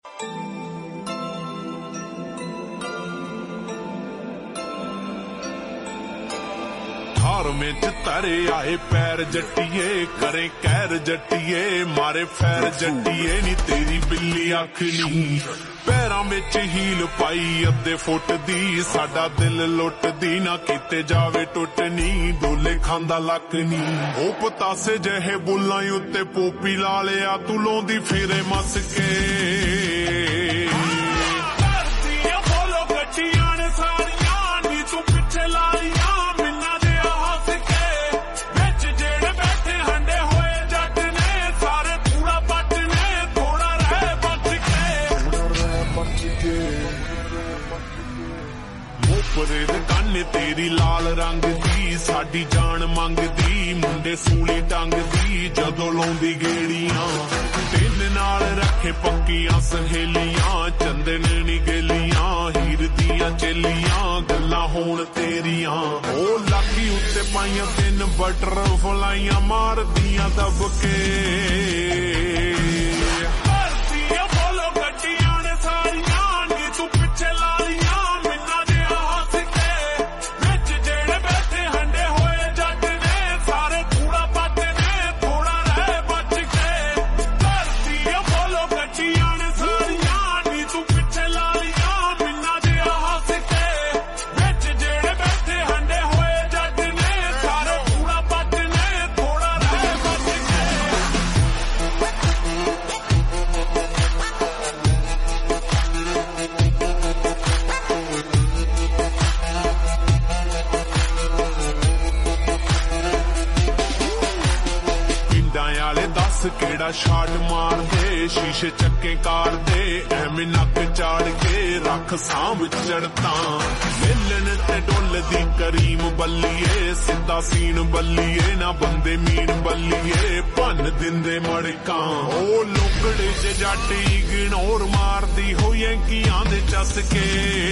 में तरे आए पैर जट्टिए करे कैर जट्टिए मारे फैर जट्टिए नी तेरी बिल्ली आखनी पैरां विच हील पाई अद्धे फुट दी साडा दिल लुट दी ना किते जावे टुटनी डोले खांदा लक नी ओ पतासे जहे बुल्लां उत्ते पोपी ला लिया तू लौंदी फिरे मस के काने तेरी लाल रंग दी साडी जान मंगदी मुंडे सूली टंग दी जदों लौंदी गेड़ियां तिन नाल रखे पक्कियां सहेलियां चंदन नी गेलियां हीर दियां चेलियां गल्लां होण तेरियां ओ लाकी उत्ते पाइयां तिन बटर फलाइयां मार दियां दब के केड़ा शाट मार दे शीशे चक्के कार दे एवें नक चाड़ के रख सांभ चढ़ता मिलन ते डुल दी करीम बल्लीए सिद्धा सीन बल्लीए ना बंदे मीन बल्लीए भन दिंदे मड़कां ओ लुकड़े च जट इग्नोर मारदी होई की आंदे चस के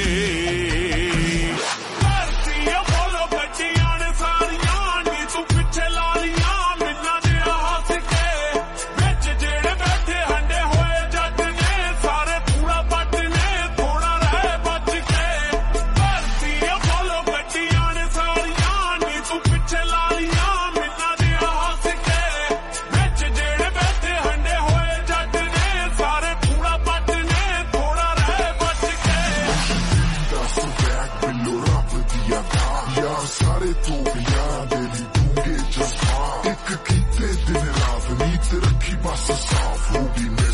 सारे तो दिली दूंगे जज्बा एक कीते दिन रात नीत रखी बस साफ होगी